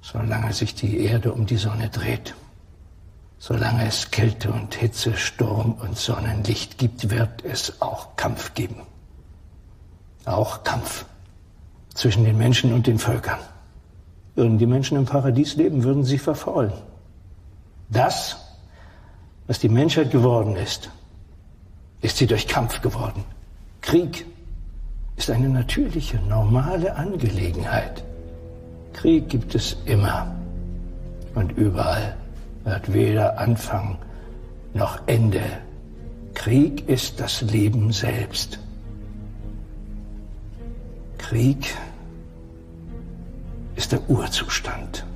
solange sich die Erde um die Sonne dreht. Solange es Kälte und Hitze, Sturm und Sonnenlicht gibt, wird es auch Kampf geben. Auch Kampf zwischen den Menschen und den Völkern. Würden die Menschen im Paradies leben, würden sie verfaulen. Das, was die Menschheit geworden ist sie durch Kampf geworden. Krieg ist eine natürliche, normale Angelegenheit. Krieg gibt es immer und überall. Hat weder Anfang noch Ende. Krieg ist das Leben selbst. Krieg ist der Urzustand.